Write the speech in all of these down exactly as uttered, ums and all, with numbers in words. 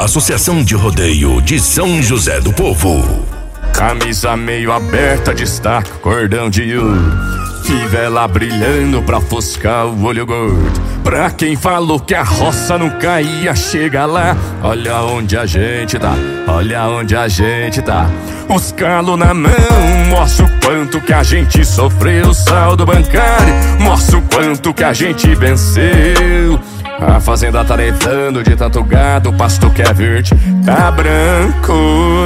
Associação de Rodeio de São José do Povo. Camisa meio aberta, destaca cordão de ouro, fivela brilhando pra ofuscar o olho gordo. Pra quem falou que a roça não caía, chega lá, olha onde a gente tá, olha onde a gente tá. Os calos na mão, mostra o quanto que a gente sofreu. O saldo bancário, mostra o quanto que a gente venceu. A fazenda tá levando de tanto gado, o pasto que é verde tá branco.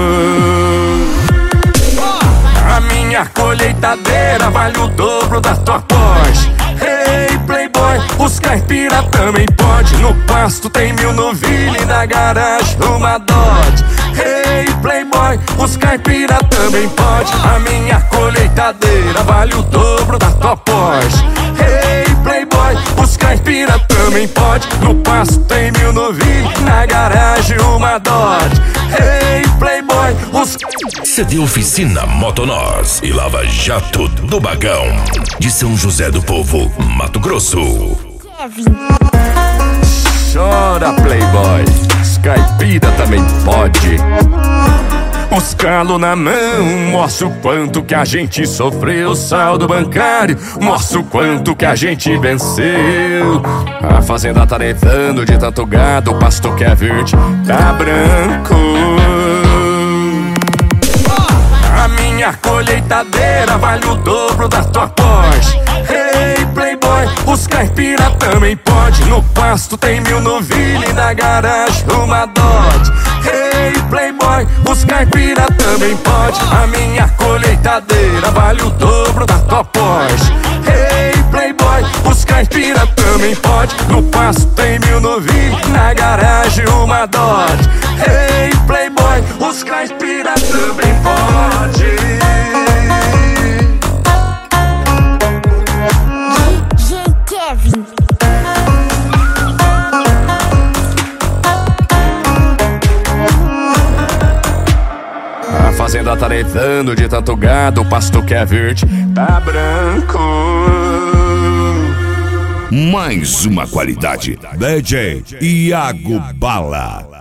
A minha colheitadeira vale o dobro da tua Porsche. Hey playboy, os caipira também pode. No pasto tem mil novilha e na garagem uma Dodge. Hey playboy, os caipira também pode. A minha colheitadeira vale o dobro da tua Porsche. Hey playboy, os caipira também pode. No pasto tem mil novilha e na garagem uma Dodge. Hey playboy, os... C D Oficina Motonós e Lava Jato do Bagão de São José do Povo, Mato Grosso. Chora playboy, os caipira também pode. Os calos na mão, mostra o quanto que a gente sofreu. O saldo bancário, mostra o quanto que a gente venceu. A fazenda tá levando de tanto gado, o pasto que é verde tá branco. A minha colheitadeira vale o dobro da tua Porsche. Hey playboy, os caipira também pode. No pasto tem mil novilha e na garagem uma Dodge. Hey playboy, os caipira também pode. A minha colheitadeira vale o dobro da tua Porsche. Hey playboy, os caipira também pode. No pasto tem mil novilha e na garagem uma Dodge. Hey playboy, os caipira também pode. A fazenda tá levando de tanto gado, o pasto que é verde tá branco. Mais uma qualidade. D J Iago Bala.